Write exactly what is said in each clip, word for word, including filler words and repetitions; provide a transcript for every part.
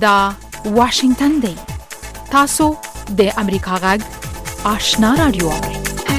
دا واشنگتن دی. تاسو د امریکا غږ آشنا رادیو اورئ.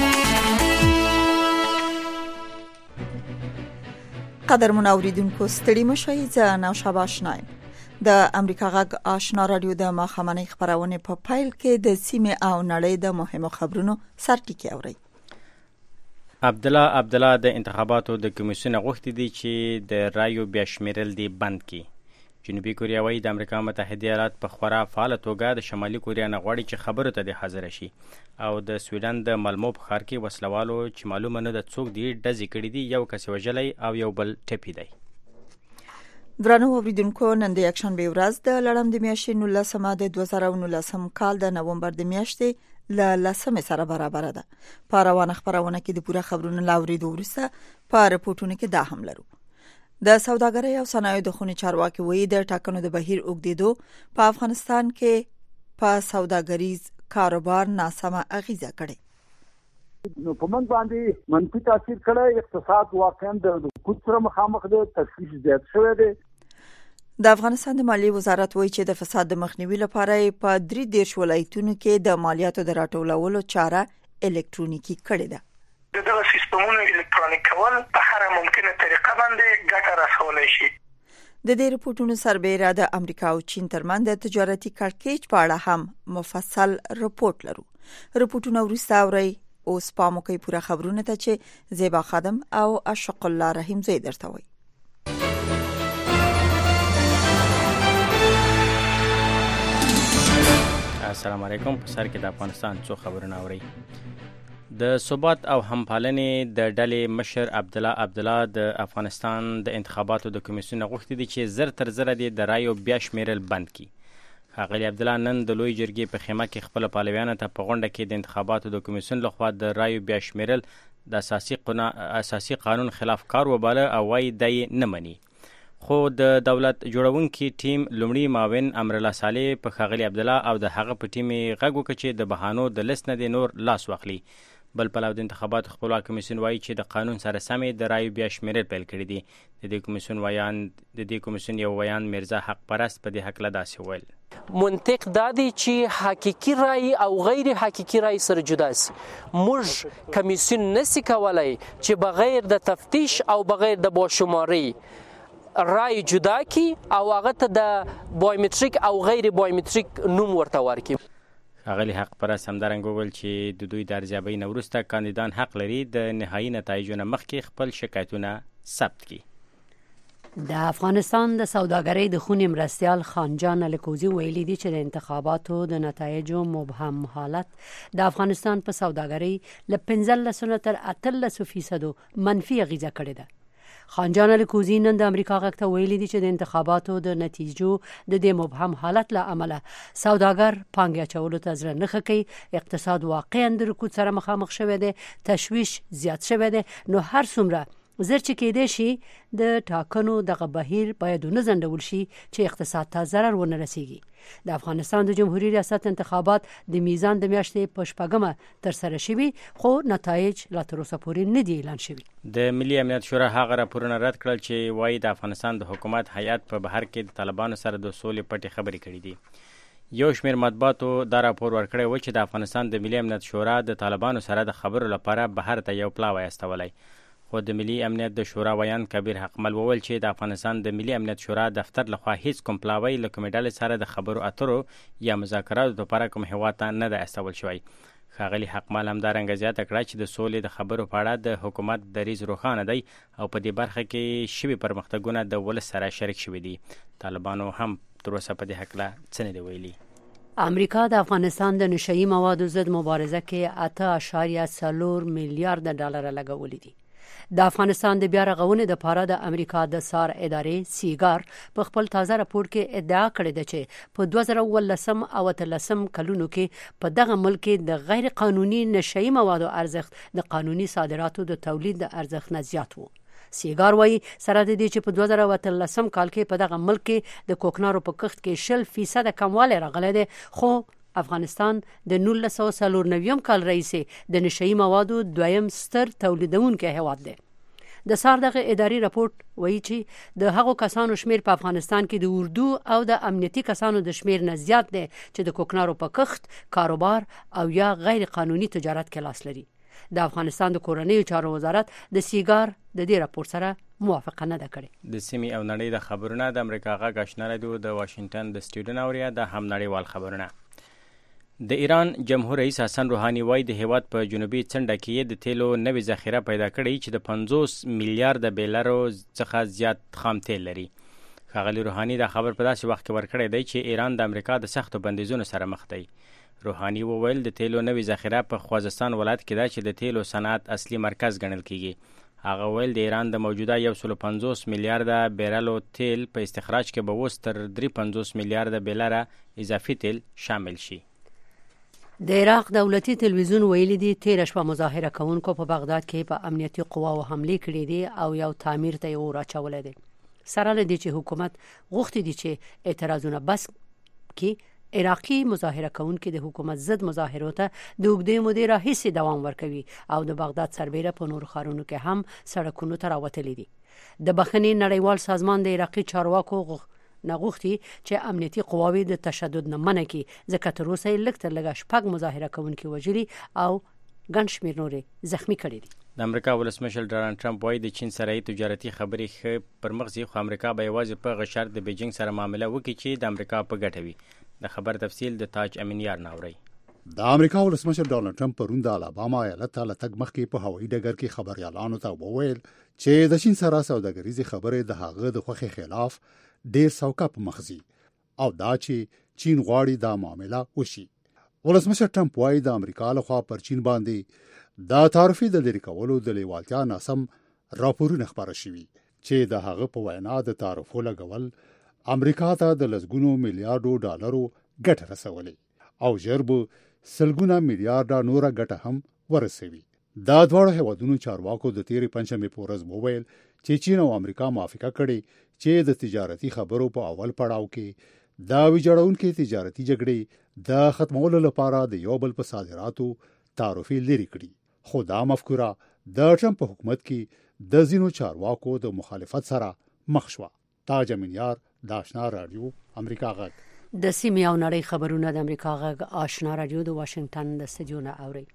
قدرمن اوریدونکو ستړي مشئ، زه نوشابه آشنا یم. د امریکا غږ آشنا رادیو د ماښامنۍ خبرونه په پایل کې د سیمه او نړۍ د مهمو خبرونو سرټکی اورئ. عبدالله عبدالله د انتخاباتو د کمیسیون غوښتي دي چې د رایو بیا شمیرل دی بند کړي. جنوبي کوریا وايي د امریکا متحده ایالات په خورا فعاله توګه د شمالي کوریا نه غواړي چې خبرو ته د حاضر شي، او د سویډن د مالمو په ښار کې وسلوالو چې معلومه نه ده څوک دی ډزې کړي دي، یو کس وژلی او یو بل ټپي دی. درنو اوریدونکو، نن د یکشنبه ورځ د لړم د میاشتې نولسمه د دوه زره نولسم کال د نومبر د میاشتې له لسمې سره برابر ده. په روانه خبرونه کې د پوره خبرونو لاوریدو وروسته په رپورټونو کې دا هم لرو. د سوداګرۍ او صنایعو د خونې چارواکي وایي د ټاکنو د بهیر اوږدېدو په افغانستان کې په سوداګریز کاروبار ناسمه اغیزه کړې. نو په من باندې منفي تاثیر کړی، اقتصاد واقعا د رکود سره مخامخ دی، تشویش زیات شوی دی. د افغانستان د مالیې وزارت وایي چې د فساد د مخنیوي لپاره په درې دېرش ولایتونو کې د مالیاتو د راټولولو چاره الکترونیکي کړې ده. دغه سیستمونو الکترونیک کول په هر ممکنه طریقه باندې ګټه رسولای شي. د دې رپورټونو سربېره د امریکا او چین ترمنځ د تجارتي کړکېچ په اړه هم مفصل رپورټ لرو. رپورټونه وروسته اورئ. اوس پام وکړئ پوره خبرونه ته چې زیبا خادم او اشق الله رحیم زوی درته وایي. السلام علیکم. په سر کې د افغانستان څو خبرونه اورئ. د ثبات او همپالنې د ډلې مشر عبدالله عبدالله د افغانستان د انتخاباتو د کمیسیون غوښتي دي چې زر تر زره دي د رایو بیا شمیرل بند کړي. ښاغلي عبدالله نن د لوی جرګې په خیمه کې خپل پهلویانو ته په غونډه کې د انتخاباتو د کمیسیون لخوا د رایو بیا شمیرل د اساسي اساسي قانون خلاف کار وباله او وايي دی نه مني. خو د دولت جوړونکي ټیم لومړي معاون امرالله صالح په ښاغلي عبدالله او د هغه په ټیم غږ وکړ چې د بهانو د لیست نه د نور لاس واخلي. بل پلو د انتخاباتو خپلواک کمیسیون وایي چې د قانون سره سمې د رایو بیا شمیرل پیل کړي دي. د دې کمیسیون ویان د دې کمیسیون یو ویان مرزا حق پرست په دې حق لا داسې ویل. منطق دا دی چې حقیقي رای او غیر حقیقي رای سره جدا سي. موږ کمیسیون نسی کولای چې بغیر د تفتیش او بغیر د باشماري رای جدا کی او هغه ته د بایومتریک او غیر بایومتریک نوم ورته ورکړي. ښاغلي حق پرست همدارنګه وویل چې د دوی د ارزیابۍ نه وروسته کاندیدان حق لري د نهایي نتایجو نه مخکې خپل شکایتونه ثبت کړي. د افغانستان د سوداګرۍ د خونې مرستیال خانجان الکوزي ویلي دي چې د انتخاباتو د نتایجو مبهم حالت د افغانستان په سوداګرۍ له پنځلس تر اتلس فیصدو منفي اغیزه کړې ده. خانجان الکوزي نن د امریکا غږ ته ویلي دي چې د انتخاباتو د نتیجو د دې مبهم حالت له امله سوداګر پانګې اچولو ته زړه نه ښه کوي، اقتصاد واقعا د رکود سره مخامخ شوی دی، تشویش زیات شوی دی. نو هر څومره زر چې کېدای شي د ټاکنو دغه بهیر باید ونه ځنډول شي چې اقتصاد ته ضرر ونه رسیږي. د افغانستان د جمهوریت ریاست انتخابات د میزان د میاشتې په شپږمه ترسره شوي، خو نتایج لا تر اوسه پورې نه دي اعلان شوي. د ملي امنیت شورا هغه راپورونه رد کړل چې وایي د افغانستان د حکومت هیئت په بهر کې د طالبانو سره د سولې پټې خبرې کړې دي. یو شمېر مطبوعاتو دا راپور ورکړی و چې د افغانستان د ملي امنیت شورا د طالبانو سره د خبرو لپاره بهر ته یو پلاوی استولی. خو د ملي امنیت د شورا ویان کبیر حقمل وویل چې د افغانستان د ملي امنیت شورا دفتر لخوا هیڅ کوم پلاوی له کومې ډلې سره د خبرو اترو یا مذاکراتو لپاره کوم هیواد ته نه ده استول شوی. ښاغلي حقمل همدارنګه زیاته کړه چې د سولې د خبرو په اړه د حکومت دریځ روښانه دی او په دې برخه کې شوي پرمختګونه د ولس سره شریک شوي دي. طالبانو هم تر اوسه په دې هکله څه نه دي ویلي. امریکا د افغانستان د نشهیي موادو ضد مبارزه کې اته اعشاریه څلور میلیارډ ډالر لګولي دي. د افغانستان د بیا رغونې لپاره د امریکا د سار ادارې سیګار په خپل تازه راپور کې ادعا کړې ده چې په دوه زره اوولسم او اتلسم کلونو کې په دغه ملک د غیر قانوني نشهیي موادو ارزښت د قانوني صادراتو د تولید د ارزښت نه زیات و. سیګار وایي سره د دې چې په دوه زره اتلسم کال کې په دغه ملک کې د کوکنارو په کښت کې شل فیصد کموالی راغلی دی، خو افغانستان د نولس سوه څلور نوي کال راهیسې د نشهیي موادو دویم ستر تولیدونکی هیواد دی. د سار دغه اداري راپورټ وایي چې د هغو کسانو شمیر په افغانستان کې د اردو او د امنیتي کسانو د شمیر نه زیات دی چې د کوکنارو په کښت، کاروبار او یا غیر قانوني تجارت کې لاس لري. د افغانستان د کورنیو چارو وزارت د سیګار د دې راپور سره موافقه نه ده کړې. د سیمې او نړۍ د خبرونه د امریکا غږ آشنا رادیو د واشنگټن د سټوډیو اوریا د هم نړیوال خبرونه. د ایران جمهور رئیس حسن روحاني وایي د هیواد په جنوبي څنډه کې د تیلو نوې ذخیره پیدا کړې چې د پنځوس میلیارډ ډالرو څخه زیات خام تیل لري. ښاغلي روحاني دا خبر په داسې وخت کې ورکړی دی چې ایران د امریکا د سختو بندیزونو سره مخ دی. روحاني وویل د تیلو نوې ذخیره په خوزستان ولایت کې ده چې د تیلو صنعت اصلي مرکز ګڼل کیږي. هغه ویل د ایران د موجوده یو سل پنځوس میلیارډ بیرلو تیل په استخراج کې به اوس تر درې پنځوس میلیارډ بیرله اضافي تیل شامل شي. د عراق دولتي تلویزیون ویلي دی تیر شپه مظاهره کوونکو په بغداد کې په امنیتي قواو حمله کړې دي او یو تعمیر ته یې اور اچولی دی. سره له دې چې حکومت غوښتي دي چې اعتراضونه بس کړي، عراقي مظاهره کوونکي د حکومت ضد مظاهرو ته د اوږدې مودې راهیسې دوام ورکوي او د بغداد سربیره په نورو ښارونو کې هم سړکونو ته راوتلي دي. د بخښنې نړیوال سازمان د عراقي چارواکو نغوښتي چې امنیتي قواوې د تشدد نه منع کړي، ځکه تر اوسه یې لږ تر لږه شپږ مظاهره کوونکي وژلي او ګڼ شمېر نورې زخمي کړي دي. د امریکا ولسمشر ډونالډ ټرمپ وایي د چین سره تجارتي خبرې ښه پر مخ ځي، خو امریکا به یوازې په هغه شرط د بیجینګ سره معامله وکړي چې د امریکا په ګټه وي. د خبر تفصیل د تاج امینیار ناوري. د امریکا ولسمشر ډونالډ ټرمپ پرون د الاباما ایالت ته له تګ مخکې په هوایي ډګر کې خبريالانو ته وویل چې د چین سره سوداګریزې خبرې د هغه د خوښۍ خلاف ډېر سوکه په مخ ځي او دا چې چین غواړي دا معامله وشي. ولسمشر ټرمپ وایي د امریکا لخوا پر چین باندې د تعرفې د لرې کولو د لیوالتیا ناسم راپورونه خپاره شوي چې د هغه په وینا د تعرفو لګول امریکا ته د لسګونو میلیارډو ډالرو ګټه رسولې او ژر به سلګونه میلیارډه نوره ګټه هم ورسوي. دا دواړو هیوادونو چارواکو د تیرې پنځمې په ورځ وویل چې چین او امریکا موافقه کړې چې د تجارتي خبرو په اول پړاو کې د ویجاړونکو تجارتي جګړې د ختمولو لپاره د یو بل په صادراتو تعرفې لري کړي. خو دا مفکوره د ټرمپ په حکومت کې د ځینو چارواکو د مخالفت سره مخ شوه. تاج امینیار د آشنا رادیو امریکا غږ. د سیمې او نړۍ خبرونه د امریکا غږ آشنا رادیو د واشنگټن د سټوډیو نه اوري.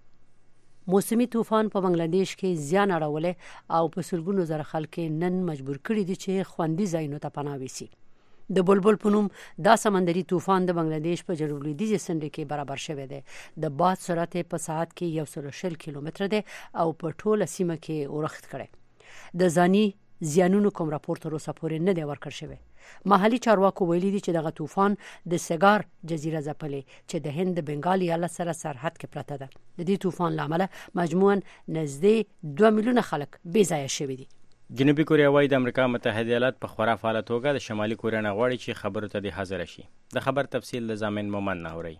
موسمي طوفان په بنگلاديش کې زیان اړولې او په سلګونو زره خلک نن مجبور کړي دي چې خوندي ځایونو ته پناه ویسي. د بلبل په نوم دا سمندري طوفان د بنگلاديش په جنوب لویدیځ سند کې برابر شوی دی. د باد سرعت په ساعت کې یو سل شل کیلومتر دی او په ټوله سیمه کې اورښت کړي. د ځاني زیانونو کوم راپور تر اوسه پورې نه دی ورکړ شوی. محلي چارواکو ویلي دي چې دغه طوفان د سګار جزیره ځپلې چې د هند بنگال ایالت سره سرحد کې پرته ده. د دې طوفان له امله مجموعاً نږدې دوه میلیونه خلک بې ځایه شوي دي. جنوبي کوریا وايي د امریکا متحده ایالات په خورا فعاله توګه د شمالي کوریا نه غواړي چې خبرو ته د حاضر شي. د خبر تفصیل د زامن مومن ناوري.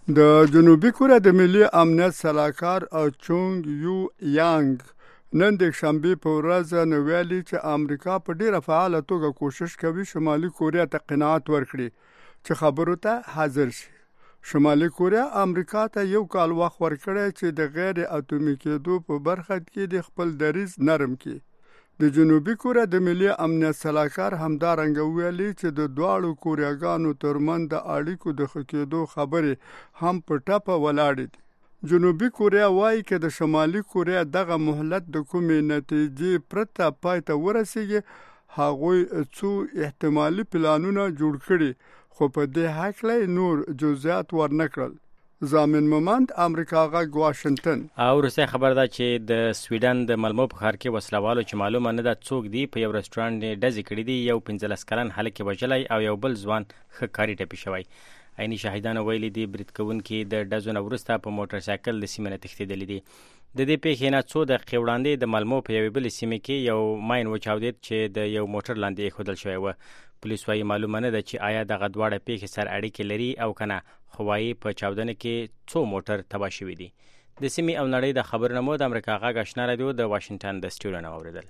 د جنوبي کوریا د ملي امنیت صلاحکار او چونګ یو یانګ نن د شنبه په ورځ نو ویلي چې امریکا په ډیره فعاله توګه کوشش کوي شمالي کوریا ته قناعت ورکړي چې خبرو ته حاضر شي. شمالي کوریا امریکا ته یو کال وخت ورکړی چې د غیر اټومي کېدو په برخه کې د خپل دریځ نرم کړي. د جنوبي کوریا د ملي امنیت صلاحکار همدارنګه ویلي چې د دواړو کوریاګانو ترمنځ د اړیکو د ښه کېدو خبرې هم په ټپه ولاړې دي. جنوبي کوریا وایي چې د شمالي کوریا دغه مهلت د کومې نتیجې پرته پای ته ورسیږي هغوی څو احتمالي پلانونه جوړ کړي خو په دې هکله نور جزئیات ورنکړل. زامن مومند امریکا غږ واشنگټن. او روسي خبر ده چې د سویډن د ملمو په ښار کې وسلوالو چې معلومه نه ده څوک دی په یو رستورانټ ډزې کړې دي. یو پنځلس کلن هلک وژلی او یو بل ځوان ښه کاري ټپي شوی. عیني شاهدانو ویلي دي برید کوونکي د ډزو نه وروسته په موټر سایکل د سیمې نه تښتېدلي دي. د دې پیښې نه څو دقیقې وړاندې د ملمو په یوې بلې سیمې کې یو ماین وچاودېد چې د یو موټر لاندې ایښودل شوی و. پولیس وايي معلومه نه ده چې آیا دغه دواړه پیښې سره اړیکې لري او که نه، خو وايي په چاودنه کې څو موټر تباه شوي دي. د سیمې او نړۍ د خبرونه مو د امریکا غږ آشنا رادیو د واشنگټن د سټوډیو نه واورېدل.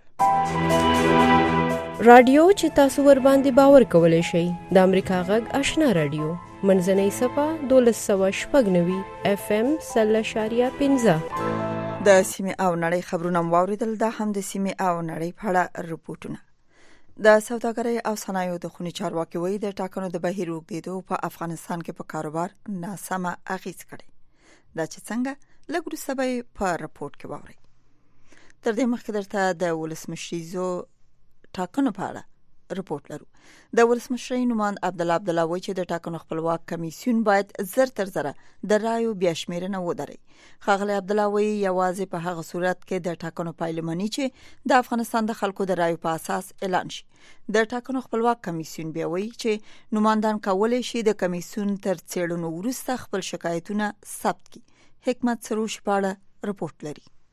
رادیو چې تاسو ور باندې باور کولی شئ د امریکا غږ آشنا رادیو منځنۍ صفه دولس سوه شپږ نوي اف ام سل اشاریه پنځه. د سیمه او نړۍ خبرونه واوریدل. د هم د سیمه او نړۍ په اړه رپورټونه. د سوداګرۍ او صنایعو د خونی چارواکي وایي د ټاکنو د بهیر وګړو په افغانستان کې په کاروبار ناسمه اغیز کړي. دا چې څنګه لګوري سبا په رپورټ کې واوري. تر دې مخکې درته د ولسمشریزو ټاکنو په اړه رپورټ لرو. د ولسمشری نوماند عبدالله عبدالله وایي چې د ټاکنو خپلواک کمیسیون باید زر تر زره د رایو بیا شمیرنه ودري. ښاغلی عبدالله وایي یوازې په هغه صورت کې د ټاکنو پایلمنی چې د افغانستان د خلکو د رایو په اساس اعلان شي. د ټاکنو خپلواک کمیسیون بیا وایي چې نوماندان کولای شي د کمیسیون تر څېړنو وروسته خپل شکایتونه ثبت کړي. حکمت سروش په اړه رپورټ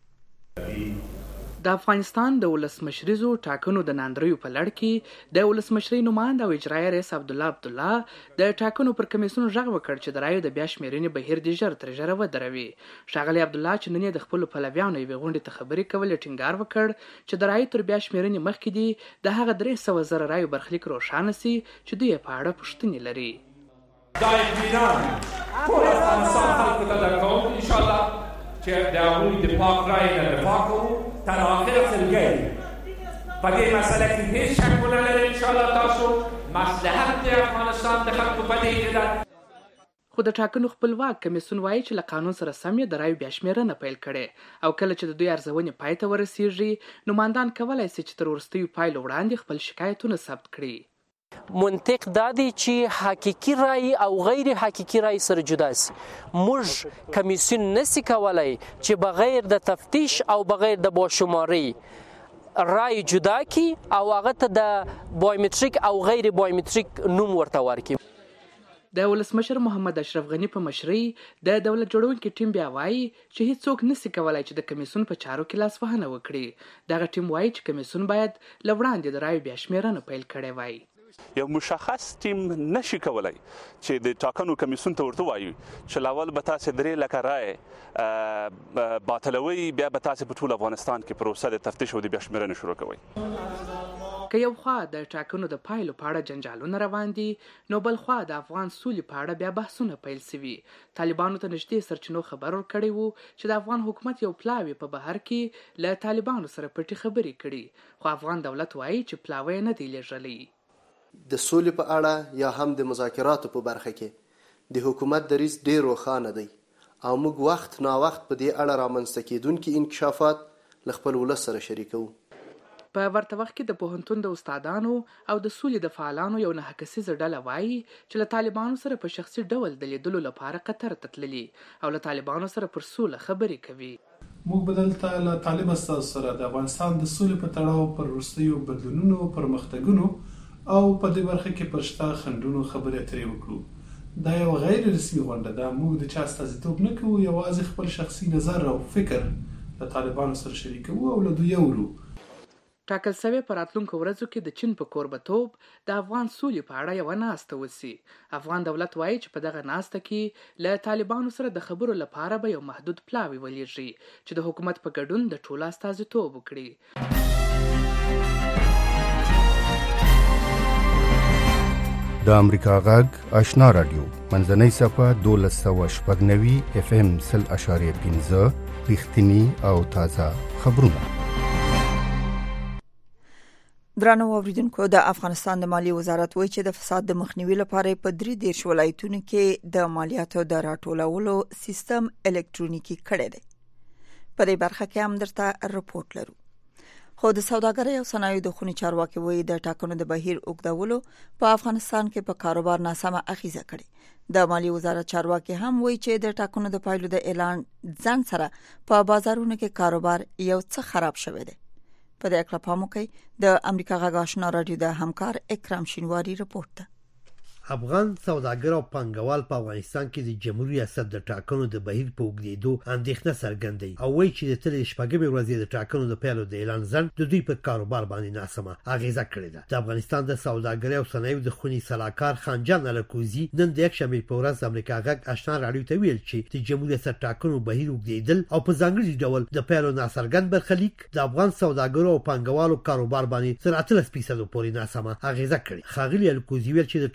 لري. د افغانستان د ولسمشریزو ټاکنو د ناندریو په لړ کې د ولسمشری نوماند او اجرایي رئیس عبدالله عبدالله د ټاکنو پر کمیسیون غږ وکړ چې د رایو د بیا شمیرنې بهیر د ژر تر ژره ودروي. ښاغلی عبدالله چې نن د خپل پلویانو یوې غونډې ته خبرې کولې ټینګار وکړ چې د رایو تر بیا شمیرنې مخکې دي د هغه درې سوه زره رایو برخلیک روښانه سي چې دوی په اړه پوښتنې لري. دا اطمینان ټول افغانستان خلکو ته درکوم انشاءالله چې د هغوی د پاک رای نه دفاع کوو تر آخر خلګي. په دې مسله کې هیڅ شک ونه لرئ انشاءالله تاسو مصلحت د افغانستان د خلکو په دې کې ده. خو د ټاکنو خپلواک کمیسیون وایي چې له قانون سره سم یې د رایو بیا شمیرنه پیل کړې او کله چې د دوی ارزونې پای ته ورسیږي نوماندان کولی شي چې تر وروستیو پایلو وړاندې خپل شکایتونه ثبت کړي. منطق دا دی چې حقیقي رای او غیر حقیقي رای سره جدا سي. موږ کمیسیون نسی کولای چې بغیر د تفتیش او بغیر د باشماري رای جدا کی او هغه ته د بایومتریک او غیر بایومتریک نوم ورته ورکړي. د ولسمشر محمد اشرف غنی په مشرۍ د دولت جوړونکي ټیم بیا وایي چې هیڅوک نسی کولای چې د کمیسیون په چارو کې لاسوهنه وکړي. دغه ټیم وایي چې کمیسیون باید له وړاندې د رایو بیا شمیرنه پیل کړې وای. یو مشخص ټیم نشي کولای چې د ټاکنو کمیسیون ته ورته وایي چې لاول به تاسو درې لکه رای باطلوي بیا به تاسو په ټول افغانستان کې پروسه د تفتیش او د بیا شمیرنې شروع کوي. که یو خوا د ټاکنو د پایلو په اړه جنجالونه روان دي نو بل خوا د افغان سولې په اړه بیا بحثونه پیل سوي. طالبانو ته نږدې سرچینو خبر ورکړی وو چې د افغان حکومت یو پلاوی په بهر کې له طالبانو سره پټې خبرې کړي خو افغان دولت وایي چې پلاوی نه دی لېږلی. د سولې په اړه یا هم د مذاکراتو په برخه کې د حکومت دریځ ډېر روښانه دی او موږ وخت نا وخت په دې اړه رامنځته کېدونکي انکشافات له خپل ولس سره شریکوو. په ورته وخت کې د پوهنتون د استادانو او د سولې د فعالانو یو نهه کسیزه ډله وایي چې له طالبانو سره په شخصي ډول د لیدلو لپاره قطر ته تللي او له طالبانو سره پر سوله خبرې کوي. موږ به دلته له طالب استازو سره د افغانستان د سولې په تړاو پر وروستیو بدلونونو پرمختګونو او په دې برخه کې پر شته خنډونو خبرې اترې وکړو. دا یو غیر رسمي غونډه ده. موږ د چا استازیتوب نه کوو، یوازې خپل شخصي نظر او فکر د طالبانو سره شریکوو او له دوی اورو. ټاکل شوې په راتلونکو ورځو کې د چین په کوربتوب د افغان سولې په اړه یوه ناسته وسي. افغان دولت وایي چې په دغه ناسته کې له طالبانو سره د خبرو لپاره به یو محدود پلاوی ولېږي چې د حکومت په ګډون د ټولو استازیتوب وکړي. د امریکا غږ آشنا رادیو منځنۍ صفحه دولس سوه شپږ نوي اف ام سل اشاریه پنځه رښتینی او تازه خبرونه. درنو اوریدونکو د افغانستان د مالیې وزارت وایي چې د فساد د مخنیوي لپاره په درې دېرش ولایتونو کې د مالیاتو د راټولولو سیستم الکترونیکي کړی دی. په دې برخه کې هم درته رپورټ لرو. خو د سوداګرۍ او صنایعو د خونی چارواکي وایي د ټاکنو د بهیر اوږدولو په افغانستان کې په کاروبار ناسمه اغیزه کړې. د مالیې وزارت چارواکي هم وایي چې د ټاکنو د پایلو د اعلان ځان سره په بازارونو کې کاروبار یو څه خراب شوی دی. په دې اړه پام وکړئ. د امریکا غږ آشنا رادیو د همکار اکرام شینواری رپورټ ده. افغان سوداګر او پانګوال په افغانستان کې د جمهوریت ریاست د ټاکنو د بهیر په اوږدېدو اندېښنه څرګندوي او وایي چې د تلې شپږمې ورځې د ټاکنو د پیلو د اعلان ځنډ د دوی په کاروبار باندې ناسمه اغیزه کړې ده. د افغانستان د سوداګرۍ او صنایعو د خونی سلاکار خانجان الکوزي نن د یکشنبې په ورځ د امریکا غږ آشنا رادیو ته ویل چې د جمهوریت ریاست ټاکنو بهیر اوږدېدل او په ځانګړي ډول د پیلو ناڅرګند برخلیک د افغان سوداګرو او پانګوالو کاروبار باندې تر اتلس فیصد پورې ناسمه اغیزه کړې. ښاغلي الکوزي ویل چې د ټاکنو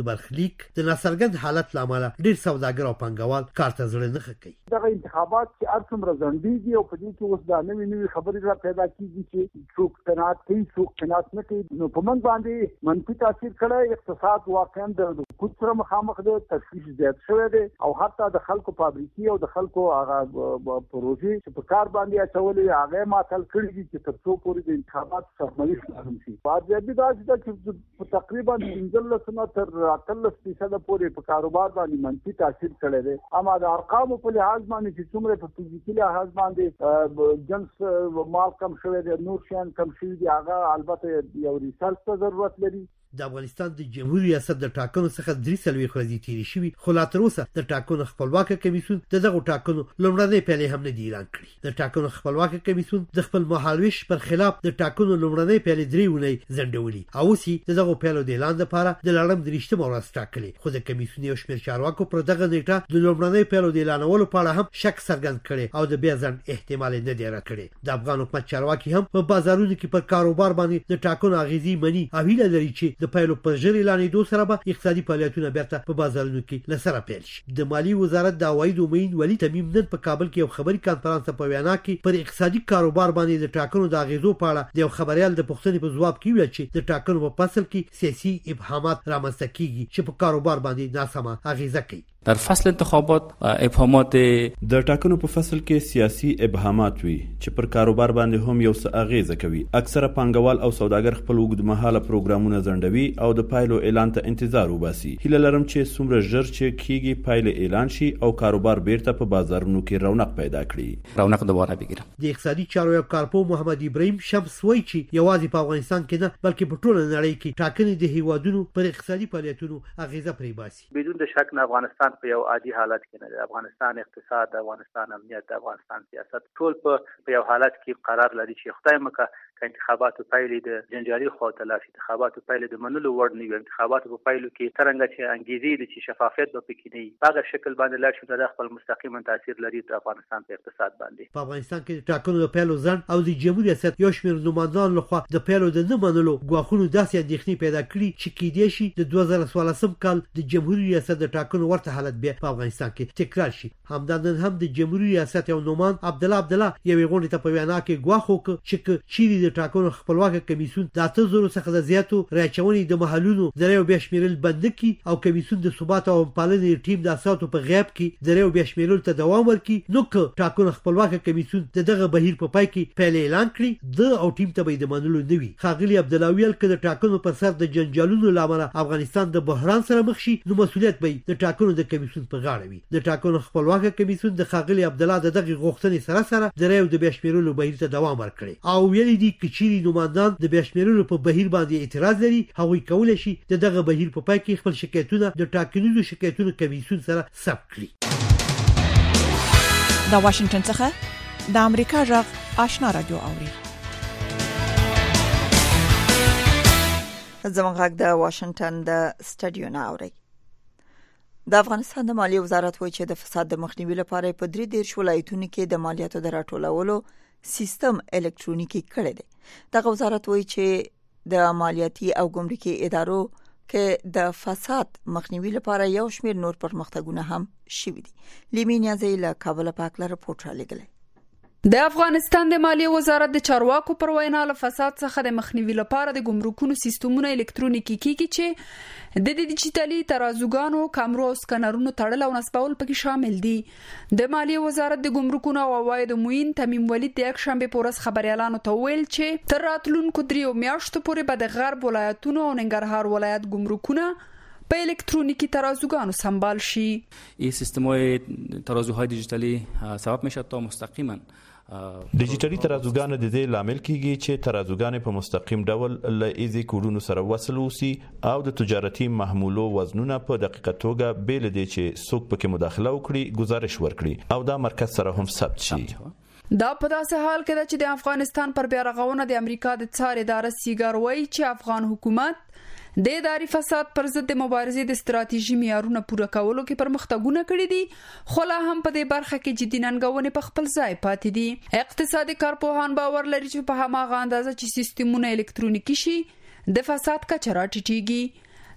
د برخلیک د ناڅرګند حالت لامل ډیر سوداګر او پنګوال کار ته ځړ نه کوي. دغه انتخابات چې ارڅومره ځنډيږي او په دې کې اوس دا نوې نوې خبرې را پیدا کیږي چې څوک قناعت کوي څوک قناعت نه کوي، نو په موږ باندې منفي تاثیر کړی. اقتصاد واقعا د کوڅ سره مخامخ دی، تشویش زیات شوی دی او حتی د خلکو فابریکې او د خلکو هغه پروژې چې په کار باندې اچولې هغه معطل کړي دي چې تر څو پورې د انتخاباتو سرمایش لازم شي. واجبي دا چې تقریبا پنځلس نه تر اتلس فیصد پورې په کاروبار باندې منفي تاثیر کړی دی. اما د ارقامو په لحاظ باندې چې څومره په فزیکي لحاظ باندې جنس مال کم شوی دی، نور شیان کم شوي دي، هغه البته یو ریسرچ ته ضرورت لري. د افغانستان د جمهوریت ریاست د ټاکنو څخه درې څلوېښت ورځې تېرې شوي، خو لا تر اوسه د ټاکنو خپلواکه کمیسیون د دغو ټاکنو لومړنۍ پیلې هم نه دي اعلان کړي. د ټاکنو خپلواکه کمیسیون د خپل مهالویش پر خلاف د ټاکنو لومړنۍ پیلې درې اونۍ ځنډولي او اوس یې د دغو پیلو د اعلان لپاره د لړم درېیشتمه ورځ ټاکلې، خو د کمیسیون یو شمېر چارواکو پر دغه نیټه د لومړنۍ پیلو د اعلانولو په اړه هم شک څرګند کړی او د بیا ځنډ احتمال یې نه دی رد کړی. د افغان حکومت چارواکي هم په بازارونو کې پر کاروبار باندې د ټاکنو اغېزې مني او هیله لري چې د پیلو پر ژر اعلانېدو سره به اقتصادي فعالیتونه بیرته په بازارونو کې لسره پیل شي. د مالی وزارت د عوایدو معین ولی تمیم نن په کابل کې یو خبري کانفرنس په وینا کې پر اقتصادي کاروبار باندې د ټاکنو د اغېزو په اړه د یو خبريال د پوښتنې په ځواب کې ویل چې د ټاکنو په فصل کې سیاسي ابهامات رامنځته کیږي چې په کاروبار باندې ناسمه اغېزه کوي. در فصل انتخابات ابهامات د ټاکنو په فصل کې سیاسي ابهامات وي چې پر کاروبار باندې هم یو څه اغیزه کوي. اکثره پانګوال او سوداګر خپل اوږدمهاله پروګرامونه ځنډوي او د پایلو اعلان ته انتظار وباسي. هیله لرم چې څومره ژر چې کیږي پایله اعلان شي او کاروبار بیرته په بازارونو کې رونق پیدا کړي، رونق دوباره بګیره. د اقتصادي چارو یو کارپو محمد ابراهیم شمس وایي چې یوازې په افغانستان کې نه بلکې په ټوله نړۍ کې ټاکنې د هیوادونو پر اقتصادي فعالیتونو اغیزه پرې باسي. بدون شک نه افغانستان په یو عادي حالت کې نه دی. افغانستان اقتصاد، د افغانستان امنیت، د افغانستان سیاست ټول په یو حالت کې قرار لري چې خدای مکه ک انتخاباتو پایلې د جنجالي خو ته لاش انتخاباتو پایلې د منلو وړ نه وي. انتخاباتو په پایلو کې ترنګ چې انګیزې د چې شفافیت به پکې نه وي، هغه شکل باندې لاش د خپل مستقیما تاثیر لري د افغانستان په اقتصاد باندې. په افغانستان کې د ټاکنو د پیلو ځنډ او د جمهوریت ریاست یو شمېر نمائندان لخوا د پیلو د نه منلو ګواښونو داسې اندېښنې پیدا کړي چې کېدای شي د دوه زره څوارلسم کال د جمهوریت ریاست د ټاکنو ورته حالت بیا په افغانستان کې تکرار شي. همدان هم د جمهوریت ریاست یو نومان عبدالله عبدالله یوې غونډې ته په وینا کې ګواښ وکړ چې چیرې د ټاکنو خپلواکه کمیسیون د اته زرو څخه د زیاتو راچونې د محلونو د ریو بیا شمیرل بند کړي او کمیسیون د ثبات او پالنې ټیم د اساساتو په غیاب کې د ریو بیا شمیرل ته دوام ورکړي، نو که ټاکنو خپلواکه کمیسیون د دغه بهیر په پای کې پیل اعلان کړي د او ټیم ته به د منلو نه وي. ښاغلي عبدالله ویل چې د ټاکنو پر سر د جنجالونو لامل افغانستان د بحران سره مخ شي، نو مسؤلیت به د ټاکنو د کمیسیون په غاړه وي. د ټاکنو خپلواکه کمیسیون د ښاغلي عبدالله د دغه غوښتنې سره سره د ریو د بیا شمیرلو بهیر ته دوام ورکړي او ویلي دي چې چیرې نوماندان د بیا شمیرلو په بهیر باندې اعتراض لري، هغوی کولی شي د دغه بهیر په پای کې خپل شکایتونه د ټاکنیزو شکایتونو کمیسیون سره ثبت کړي. د واشنگټن څخه د امریکا غږ آشنا رادیو اوري. زموږ غږ د واشنگټن د سټډیو نه اوري. د افغانستان د مالیې وزارت وایي چې د فساد د مخنیوي لپاره په درې دېرش ولایتونو کې د مالیاتو د راټولولو سیستم الکترونیکی کړی دی. دغه وزارت وایي چې د مالیاتي او ګمرکي ادارو کې د فساد مخنیوي لپاره یو شمېر نور پرمختګونه هم شوي دي. لیمینیا زی له کابل پاکله رپورټ را لګلې. د افغانستان د مالیې وزارت د چارواکو پر وینا له فساد څخه د مخنیوي لپاره د ګمرکونو سیستمونه الکترونیکی کیږي چې د ډیجیټالي ترازوګانو، کامرو او سکانرونو تړل او نصبول پکې شامل دي. د مالیې وزارت د ګمرکونو او عوایدو معین تمیم ولید د یک شنبه په ورځ خبريالانو ته ویل چې تر راتلونکو دریو میاشتو پورې به د غرب ولایتونو او ننګرهار ولایت ګمرکونه په الکترونیکی ترازوګانو سمبال شي. این سیستم‌های ترازوهای دیجیتالی سبب میشه تا مستقیما ډیجیټلي ترازوګان د دې لامل کیږي چې ترازوګان په مستقیم ډول له ایزي کوډونو سره وصل وسی او د تجارتي محمولو وزنونه په دقیقه توګه بیل دي چې څوک پکې مداخله وکړي، گزارش ورکړي او دا مرکز سره هم ثبت شي. دا په داسې حال کې ده چې د افغانستان پر بیا رغونه د امریکا د څار اداره سیګار وایي چې افغان حکومت د اداري فساد پر ضد د مبارزې د ستراتیژي معیارونه پوره کولو کې پرمختګونه کړي دي، خو لا هم په دې برخه کې جدي ننګونې په خپل ځای پاتې دي. اقتصادي کارپوهان باور لري چې په هماغه اندازه چې سیستمونه الکترونیکی شي د فساد کچه راټیټیږي.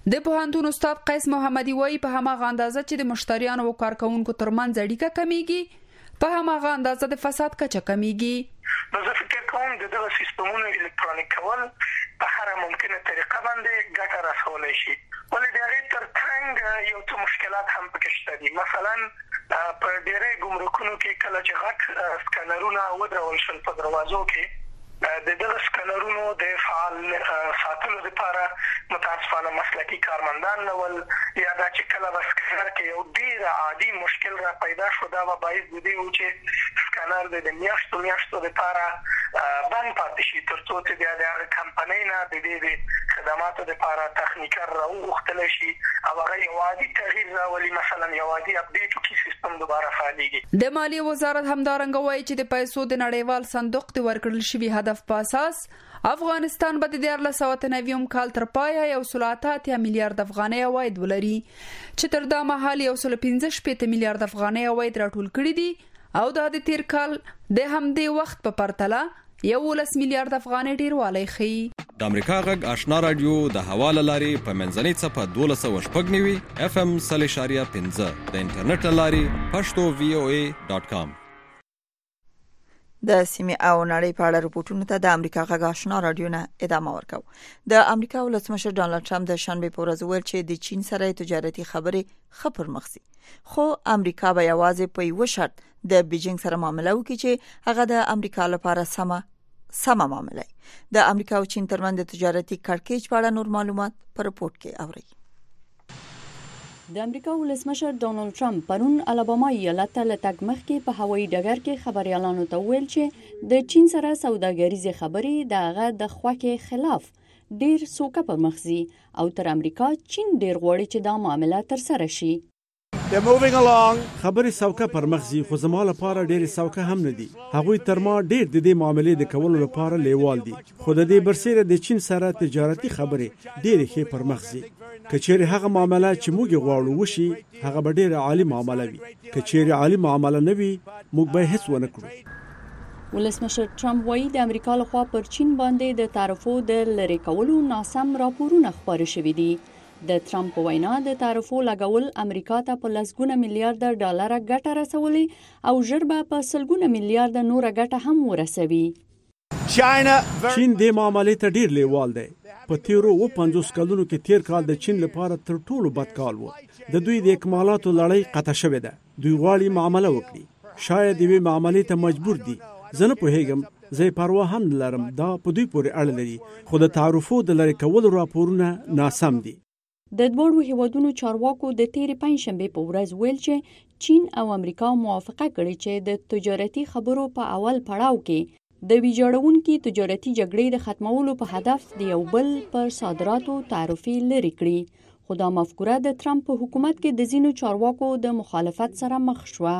د پوهنتون استاد قیس محمدي وایي په هماغه اندازه چې د مشتریانو او کارکونکو ترمنځ اړیکه کمیږي په هماغه اندازه د فساد کچه کمیږي. نو زه فکر کوم د دغه سیستمونو الکترونیک کول په هر ممکنه طریقه باندې ګټه رسولی شي، ولې د هغې تر څنګ یو څه مشکلات هم پکې شته دي. مثلا په ډېری ګمرکونو کې کله چې غټ سکانرونه ودرول شول په دروازو کې، د دغه سکانرونو د فعال ساتلو لپاره متاسفانه مسلکي کارمندان نه ول، یا دا چې کله به سکانر کې یو ډېر عادي مشکل را پیدا شو، دا به باعث د دې و چې سکانر د میاشتو میاشتو لپاره بند پاتې شي، تر څو چې د هغه کمپنۍ نه د دې د خدماتو لپاره تخنیکر راوغوښتلی شي او هغه یو عادي تغییر راولي، مثلا یو عادي اپډیټ وکړي، سیستم دوباره فعالېږي. د مالیې وزارت همدارنګه وایي چې د پیسو د نړیوال صندوق د ورکړل شوي هدف په اساس افغانستان به د دیارلس سوه اته نوي کال تر پایه یو سل اته اتیا میلیارډ افغانۍ عواید ولري، چې تر دا مهال یو سل پنځه شپېته میلیارډ افغانۍ عواید راټول کړي دي او دا د تیر کال د همدې وخت په پرتله یولس میلیارډ افغانۍ ډیروالی ښیي. د امریکا غږ آشنا رادیو د هوا له لارې په منځنۍ څپه دولس سوه شپږ نوي اف ام سل اشاریه پنځه د انټرنیټ له لارې پښتو وی او ای ډاټ کام. د سیمې او نړۍ په اړه رپورټونو ته د امریکا غږ آشنا رادیو نه ادامه ورکو. د امریکا ولسمشر ډانلډ ټرمپ د شنبې په ورځ ویل چې د چین سره تجارتي خبرې ښه پرمخ ځي، خو امریکا به یوازې په یو شرط د بیجینګ سره معامله وکړي چې هغه د امریکا لپاره سمه سمه معامله. د امریکا او چین ترمنځ د تجارتي کړکېچ په اړه نور معلومات په رپورت کې اورئ. د امریکا ولسمشر ډانلډ ټرمپ پرون الاباما ایالت ته له تګ مخکې په هوایي ډګر کې خبريالانو ته ویل چې د چین سره سوداګریزې خبرې د هغه د خوښې خلاف ډیر سوکه پر مخ ځي او تر امریکا چین ډیر غواړي چې دا معامله تر سره شي. خبرې سوکه پر مخ ځي، خو زما لپاره ډېرې سوکه هم نه دي. هغوی تر ما ډېر د دې معاملې د کولو لپاره لیوال دي، خو د دې برسېره د چین سره تجارتي خبرې ډېرې ښې پر مخ ځي. که چیرې هغه معامله چې موږ غواړو وشي، هغه به ډېره عالي معامله وي. که چیرې عالي معامله نه وي، موږ به هیڅ ونه کړو. ولسمشر ټرمپ وایي د امریکا لخوا پر چین باندې د تعرفو د لرې کولو ناسم راپورونه خپاره شوي دي. د ټرمپ وینا د تعرفو لګول امریکا ته په لسګونه میلیارډ ډالر ګټه رسولي او ژر به په سلګونه میلیارډ نور ګټه هم ورسوي. چین د معاملې ته ډیر لیوال دی. په تیرو و پنځوس کلونو کې تیر کال د چین لپاره تر ټولو بد کال و. د دوی د اکمالاتو لړۍ قطع شوې ده. دوی غواړي معامله وکړي، شاید یوې معاملې ته مجبور دي. زه نه پوهیږم، زه پروا هم لرم، دا په دوی پورې اړه لري، خو د تعرفو د لرې کولو راپورونه ناسم دي. د دوړو هیوادونو چارواکو د تیرې پنځشنبه په ورځ ویل چې چین او امریکا موافقه کړې چې د تجارتي خبرو په اول پړاو کې د ویجاړونکو تجارتي جګړې د ختمولو په هدف د یو بل پر صادراتو تعرفې لري کړې، خو دا مفکوره د ټرمپ په حکومت کې د ځینو چارواکو د مخالفت سره مخ شوه.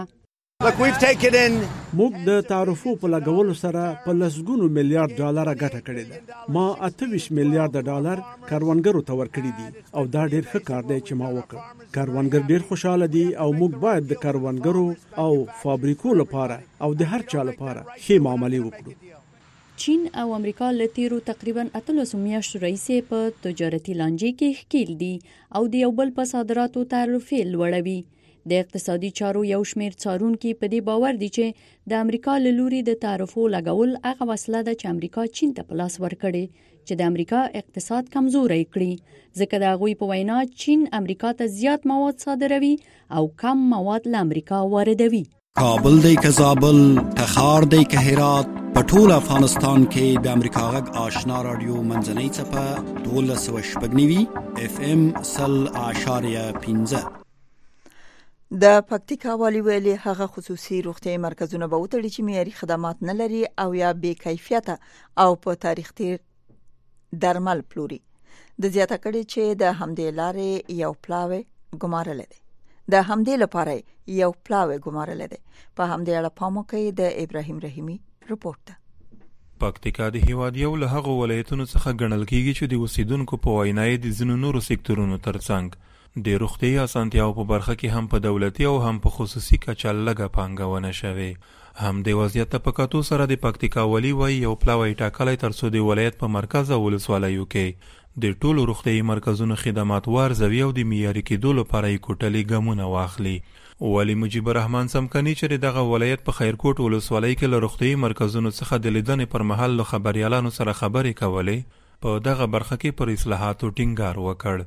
موږ د تعرفو په لګولو سره په لسګونو میلیارډ ډالر ګټه کړې ده. ما اته ویشت میلیارډ ډالر کاروانګرو ته ورکړي دي او دا ډیر ښه کار دی چې ما وکړ. کاروانګر ډیر خوشاله دي او موږ باید د کاروانګرو او فابریکو لپاره او د هر چا لپاره ښې معاملې وکړو. چین او امریکا له تیرو تقریبا اتلس میاشتو راهیسې په تجارتي لانجې کې ښکیل دي او د یو بل په صادراتو تعرفې لوړوي. د اقتصادي چارو یو شمېر څارونکي په دې باور دي چې د امریکا له لوري د تعرفو لګول هغه وسیله ده چې امریکا چین ته په لاس ورکړي چې د امریکا اقتصاد کمزوری کړي، ځکه د هغوی په وینا چین امریکا ته زیات مواد صادروي او کم مواد له امریکا واردوي. کابل دی که زابل، تخار دی که هرات، په ټول افغانستان کې د امریکا غږ آشنا رادیو منځنۍ څپه دولس سوه شپږ نوي اف ام سل اشاریه پنځه. د پکتیکا والی ویلي هغه خصوصي روغتیايي مرکزونه به وتړي چې معیاري خدمات نه لري او یا بې کیفیته او په تاریخ تیر درمل پلوري. د زیاته کړي چې د همدې لارې یو پلاوی ګمارل دي. د همدې لپاره یو پلاوی ګمارل دي. په همدې اړه پام وکړئ. د ابراهیم رحیمی رپورت. پکتیکا د هیواد یو له هغو ولایتونو څخه ګڼل کیږي چې د اوسیدونکو په وینا یې د ځینو نورو سکتورونو ترڅنګ د روغتیايي اسانتیاو په برخه کې هم په دولتي او هم په خصوصي کچه لږه پانګونه شوې. هم د وضعیت ته په کتو سره د پکتیکا والی وایي یو پلاوی ټاکلی تر څو د ولایت په مرکز او ولسوالیو کې د ټولو روغتیايي مرکزونو خدمات وارزوي او د معیاري کېدو لپاره یې کوټلې ګامونه واخلي. ولی مجیب الرحمن سمکانی چې دغه ولایت په خیرکوټ ولسوالۍ کې له روغتیايي مرکزونو څخه د لیدنې پر مهال له خبريالانو سره خبرې کولې په دغه برخه کې پر اصلاحاتو ټینګار وکړ.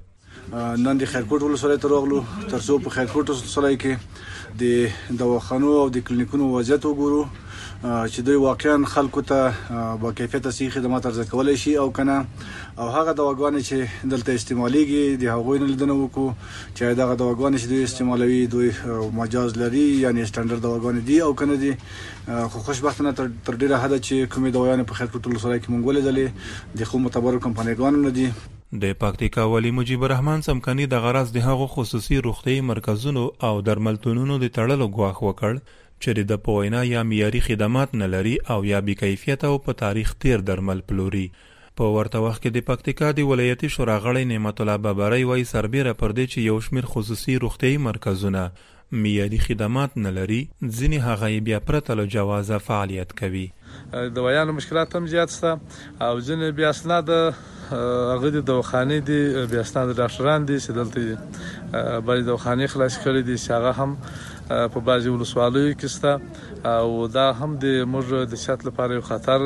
نن د خیرکوټ ولسوالۍ ته راغلو ترڅو په خیرکوټ ولسوالۍ کې د دواخانو او د کلینیکونو وضعیت وګورو چې دوی واقعا خلکو ته با کیفیت صحي خدمات عرضه کولای شي او کنه او هغه دواګانې چې دلته استعماليږي د هغوی نه لیدنه وکړو چې دغه دواګانې چې دوی استعمالوي دوی مجاز لري یعنی سټانډرډ دواګانې دي او کنه دي. خو خوشبختانه تر ډیره حد چې کومې دوايانې په خیرکوټ ولسوالۍ کې مونږ ولیدلې د خو معتبرو کمپنیګانو نه دي. د پکتیکا ولی مجیب الرحمن سمکانی د غرض د هغو خصوصي روغتیايي مرکزونو او درملتونونو د تړلو غواخ وکړ چې د پوینا یا معیاري خدمات نه لري او یا بې کیفیت او په تاریخ تیر درمل پلوري. په ورته وخت کې د پکتیکا د ولایتي شورا غړی نعمت الله بابری وایي سربیره پر دې چې یو شمیر خصوصي روغتیايي مرکزونه معیاري خدمات نه لري ځینې هغه بیا پرته له جوازه فعالیت کوي. د ویانو مشکلات هم زیات شته او ځینې بیا اسناد هغه د دواخانې دي بیا اسناد ډاکټران دي چې دلته بعضې دواخانې خلاص کړي دي چې هغه هم په بعضې ولسوالیو کې شته او دا هم د موږ د صحت لپاره یو خطر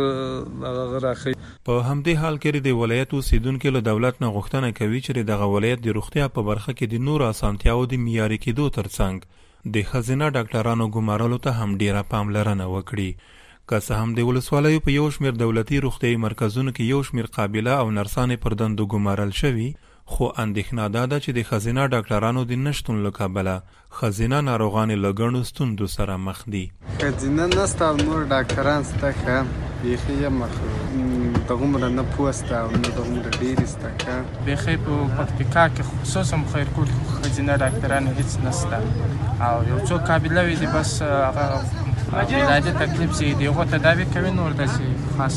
هغه راښیي. په همدې حال کې د ولایت اوسیدونکو له دولت نه غوښتنه کوي چې دغه ولایت د روغتیا په برخه کې د نورو اسانتیاو د معیاري کېدو ترڅنګ د ښځینه ډاکټرانو ګمارلو ته هم ډیره پاملرنه وکړي. که څه هم د ولسوالیو په یو شمیر دولتي روغتیايي مرکزونو کې یو شمیر قابله او نرسانې پر دندو ګمارل شوي خو اندېښنه دا ده چې د ښځینه ډاکټرانو د نشتون له کبله ښځینه ناروغانې له ګڼو ستونزو سره مخ دي. ښځینه نسته او نور ډاکټران شته ښه بیخي یې مخ دغومره نه پوه شته او نه دغومره ډېرې شته ښه بیخي په پکتیکا کې خصوصا په خیرکوټ کې ښځینه ډاکټران هېڅ نشته او یو څو قابله وي دي بس هغه علاجي تکلیف چې د هغو تداوي کوي نور داسې خاص.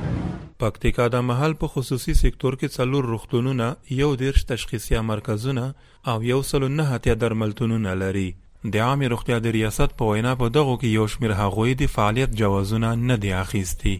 پکتیکا د محل په خصوصي سکتور کې څلور روغتونونه یو دېرش تشخیصیه مرکزونه او یو سلو نهه اتیا درملتونونه لري. د عامې روغتیا د ریاست په وینا په دغو کې یو شمیر هغوی د فعالیت جوازونه نه دي اخیستي.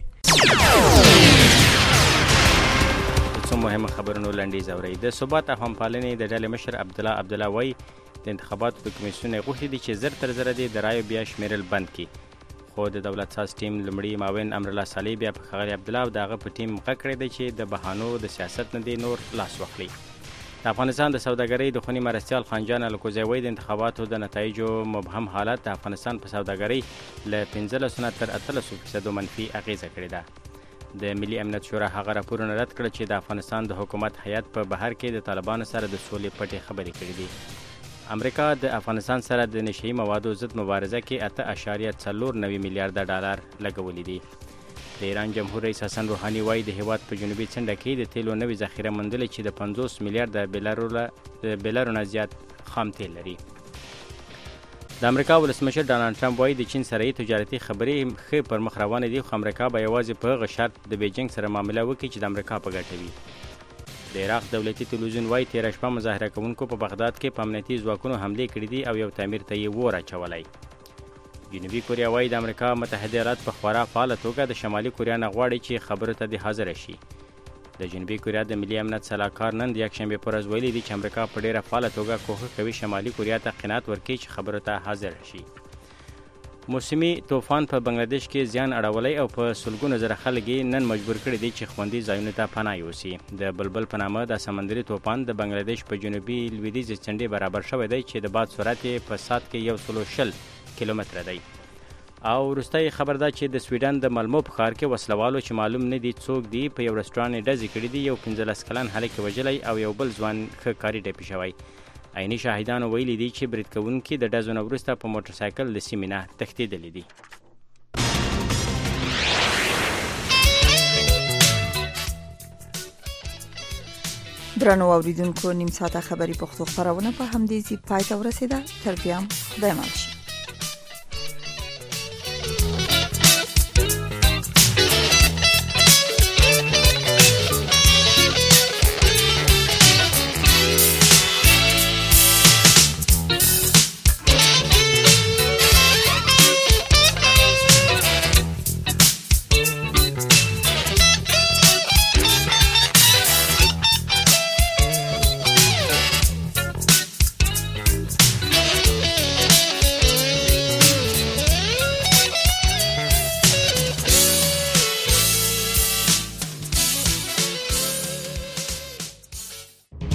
څو مهمه خبرونه لنډیز اورئ. د ثبات او همپالنې د ډلې مشر عبدالله عبدالله وایي د انتخاباتو د کمیسیون غوښتي دي چې زر تر زره دې د رایو بیا شمیرل بند کړي. خو د دولت ساز ټیم لمړي معاون امرالله صالح بیا په ښاغلي عبدالله او د هغه په ټیم غږ کړی دی چې د بهانو د سیاست نه دی نور لاس واخلي. د افغانستان د سوداګرۍ د خوني مرستیال خانجان الکوزی وایي د انتخاباتو د نتایجو مبهم حالت د افغانستان په سوداګرۍ له پنځلسو نه تر اتلسو فیصدو منفي اغیزه کړې ده. د ملي امنیت شورا هغه راپورونه رد کړل چې د افغانستان د حکومت هیات په بهر کې د طالبانو سره د سولې پټې خبرې کړې دي. امریکا د افغانستان سره د نشهیي موادو ضد مبارزه کې اته اعشاریه څلور نوي میلیارډه ډالر لګولي دي. د ایران جمهور رئیس حسن روحاني وایي د هیواد په جنوبي څنډه کې د تیلو نوې ذخیره موندلې چې د پنځوس میلیارډه بیلارو نه زیات خام تیل لري. د امریکا ولسمشر ډانلډ ټرمپ وایي د چین سره تجارتي خبرې ښه پر مخ روانې دي خو امریکا به یوازې په هغه شرط د بیجینګ سره معامله وکړي چې د امریکا په ګټه وي. د عراق دولتي تلویزیون وایي تېره شپه مظاهره کوونکو په بغداد کې په امنیتي ځواکونو حملې کړي دي او یو تعمیر ته یې اور اچولی. جنوبي کوریا وایي د امریکا متحده ایالات په خورا فعاله توګه د شمالي کوریا نه غواړي چې خبرو ته د حاضره شي. د جنوبي کوریا د ملي امنیت سلاکار نن د یکشنبې په ورځ ویلي دي چې امریکا په ډېره فعاله توګه کوښښ کوي شمالي کوریا ته قناعت ورکړي چې خبرو ته حاضره شي. موسمي طوفان په بنگلاديش کې زیان اړولی او په سلګونو زره خلک نن مجبور کړي دي چې خوندي ځایونو ته پناه یوسي. د بلبل په نامه د سمندري طوفان د بنگلاديش په جنوبي لویدیځې څنډې برابر شوی دی چې د باد سرعت په ساعت کې یو سلو شل کیلومتره دی. او وروستی خبر ده چې د سویډن د ملمو په ښار کې وسلوالو چې معلوم نه دي څوک دي په یو رسټورانټ یې ډزې کړي دي یو پنځلس کلن هلک وژلی او یو بل ځوان ښه کاري ټپي شوی. عیني شاهدانو ویلي دي چې برید کوونکي د ډزو نه وروسته په موټرسایکل له سیمې نه تښتېدلي دي. درنو اوریدونکو نیم ساعته خبري پښتو خبرونه په همدې ځای پای ته ورسېده. تر بیا هم د امان شي.